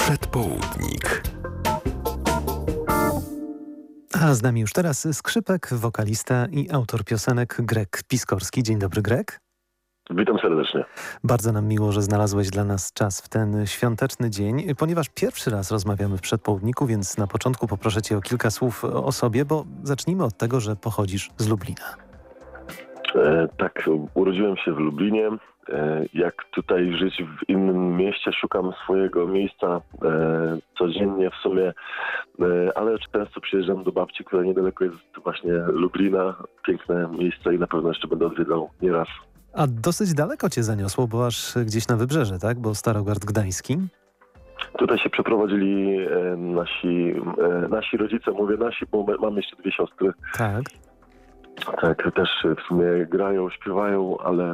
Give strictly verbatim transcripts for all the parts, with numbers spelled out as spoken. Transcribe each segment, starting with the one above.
Przedpołudnik. A z nami już teraz skrzypek, wokalista i autor piosenek Greg Piskorski. Dzień dobry, Greg. Witam serdecznie. Bardzo nam miło, że znalazłeś dla nas czas w ten świąteczny dzień. Ponieważ pierwszy raz rozmawiamy w Przedpołudniku, więc na początku poproszę Cię o kilka słów o sobie, bo zacznijmy od tego, że pochodzisz z Lublina. E, tak, urodziłem się w Lublinie. E, jak tutaj żyć w innym mieście, szukam swojego miejsca e, codziennie w sumie, e, ale często przyjeżdżam do babci, która niedaleko jest właśnie Lublina. Piękne miejsce i na pewno jeszcze będę odwiedzał nieraz. A dosyć daleko Cię zaniosło, bo aż gdzieś na wybrzeże, tak? Bo Starogard Gdański. Tutaj się przeprowadzili e, nasi, e, nasi rodzice, mówię nasi, bo mamy jeszcze dwie siostry. Tak. Tak, też w sumie grają, śpiewają, ale e,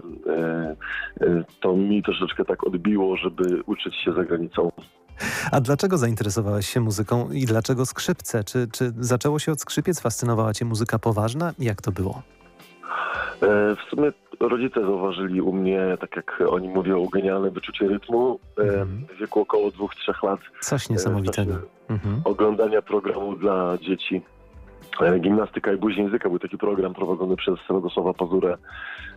e, to mi troszeczkę tak odbiło, żeby uczyć się za granicą. A dlaczego zainteresowałeś się muzyką i dlaczego skrzypce? Czy, czy zaczęło się od skrzypiec? Fascynowała Cię muzyka poważna? Jak to było? E, w sumie rodzice zauważyli u mnie, tak jak oni mówią, genialne wyczucie rytmu e, Mhm. w wieku około dwóch, trzech lat. Coś niesamowitego. W czasie Mhm. oglądania programu dla dzieci. E, Gimnastyka i buzi języka był taki program prowadzony przez Radosława Pazurę. E,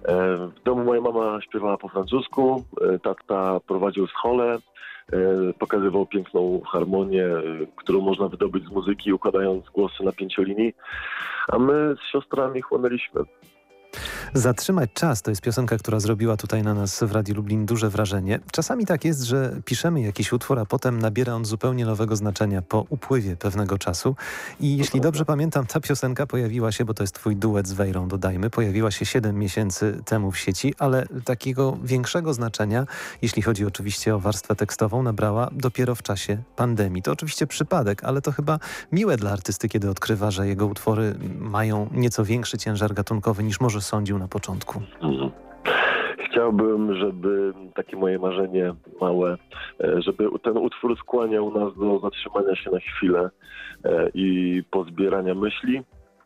W domu moja mama śpiewała po francusku, e, tata prowadził scholę, e, pokazywał piękną harmonię, e, którą można wydobyć z muzyki, układając głosy na pięciolinii, a my z siostrami chłonęliśmy. Zatrzymać czas to jest piosenka, która zrobiła tutaj na nas w Radiu Lublin duże wrażenie. Czasami tak jest, że piszemy jakiś utwór, a potem nabiera on zupełnie nowego znaczenia po upływie pewnego czasu. I jeśli dobrze pamiętam, ta piosenka pojawiła się, bo to jest twój duet z Wejrą, dodajmy, pojawiła się siedem miesięcy temu w sieci, ale takiego większego znaczenia, jeśli chodzi oczywiście o warstwę tekstową, nabrała dopiero w czasie pandemii. To oczywiście przypadek, ale to chyba miłe dla artysty, kiedy odkrywa, że jego utwory mają nieco większy ciężar gatunkowy niż może sądził na początku. Mhm. Chciałbym, żeby takie moje marzenie małe, e, żeby ten utwór skłaniał nas do zatrzymania się na chwilę e, i pozbierania myśli,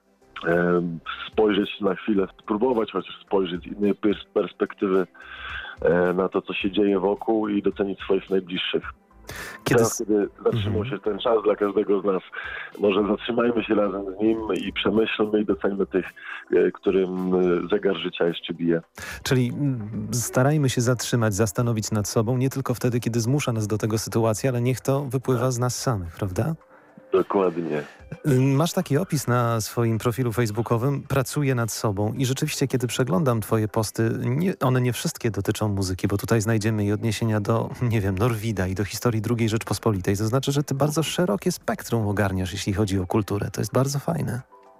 e, spojrzeć na chwilę, spróbować chociaż spojrzeć z innej pers- perspektywy e, na to, co się dzieje wokół i docenić swoich najbliższych. Kiedy... Teraz, kiedy zatrzymał Mhm. się ten czas dla każdego z nas, może zatrzymajmy się razem z nim i przemyślmy i doceńmy tych, e, którym e, zegar życia jeszcze bije. Czyli mm, starajmy się zatrzymać, zastanowić nad sobą, nie tylko wtedy, kiedy zmusza nas do tego sytuacja, ale niech to wypływa z nas samych, prawda? Dokładnie. Masz taki opis na swoim profilu facebookowym, pracuję nad sobą i rzeczywiście, kiedy przeglądam twoje posty, nie, one nie wszystkie dotyczą muzyki, bo tutaj znajdziemy i odniesienia do, nie wiem, Norwida i do historii drugiej Rzeczpospolitej. To znaczy, że ty bardzo szerokie spektrum ogarniasz, jeśli chodzi o kulturę. To jest bardzo fajne.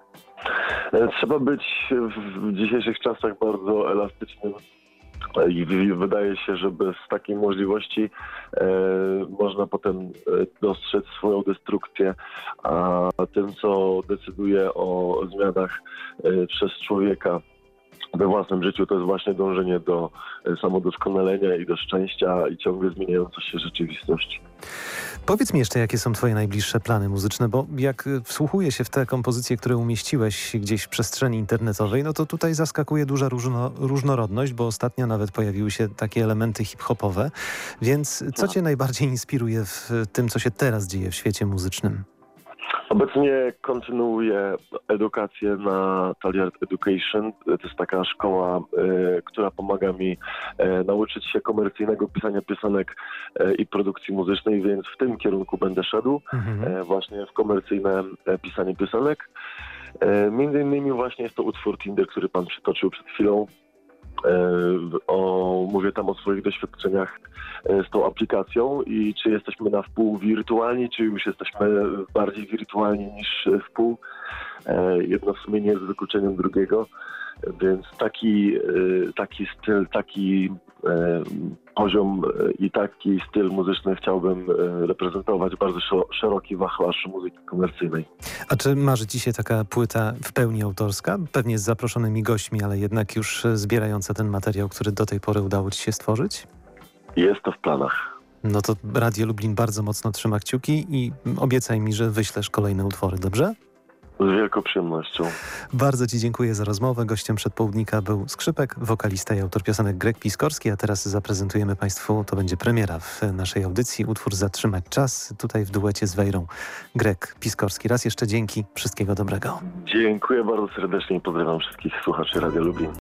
E, Trzeba być w dzisiejszych czasach bardzo elastycznym i w- wydaje się, że bez takiej możliwości e, można potem e, dostrzec swoją destrukcję, a tym, co decyduje o zmianach e, przez człowieka we własnym życiu, to jest właśnie dążenie do e, samodoskonalenia i do szczęścia i ciągle zmieniająca się rzeczywistość. Powiedz mi jeszcze, jakie są twoje najbliższe plany muzyczne, bo jak y, wsłuchuję się w te kompozycje, które umieściłeś gdzieś w przestrzeni internetowej, no to tutaj zaskakuje duża różno, różnorodność, bo ostatnio nawet pojawiły się takie elementy hip-hopowe. Więc co cię najbardziej inspiruje w tym, co się teraz dzieje w świecie muzycznym? Obecnie kontynuuję edukację na Taliard Education. To jest taka szkoła, e, która pomaga mi e, nauczyć się komercyjnego pisania piosenek e, i produkcji muzycznej, więc w tym kierunku będę szedł, Mhm. e, właśnie w komercyjne e, pisanie piosenek. E, między innymi właśnie jest to utwór Tinder, który pan przytoczył przed chwilą. E, o, mówię tam o swoich doświadczeniach e, z tą aplikacją i czy jesteśmy na wpół wirtualni, czy już jesteśmy bardziej wirtualni niż e, wpół. E, jedno w sumie nie jest wykluczeniem drugiego, więc taki, e, taki styl, taki e, poziom e, i taki styl muzyczny chciałbym e, reprezentować, bardzo szo- szeroki wachlarz muzyki komercyjnej. A czy marzy ci się taka płyta w pełni autorska? Pewnie z zaproszonymi gośćmi, ale jednak już e, zbierająca ten materiał, który do tej pory udało ci się stworzyć? Jest to w planach. No to Radio Lublin bardzo mocno trzyma kciuki i obiecaj mi, że wyślesz kolejne utwory, dobrze? Z wielką przyjemnością. Bardzo Ci dziękuję za rozmowę. Gościem przedpołudnika był skrzypek, wokalista i autor piosenek Greg Piskorski, a teraz zaprezentujemy Państwu, to będzie premiera w naszej audycji, utwór Zatrzymać czas, tutaj w duecie z Wejrą. Greg Piskorski. Raz jeszcze dzięki, wszystkiego dobrego. Dziękuję bardzo serdecznie i pozdrawiam wszystkich słuchaczy Radia Lublin.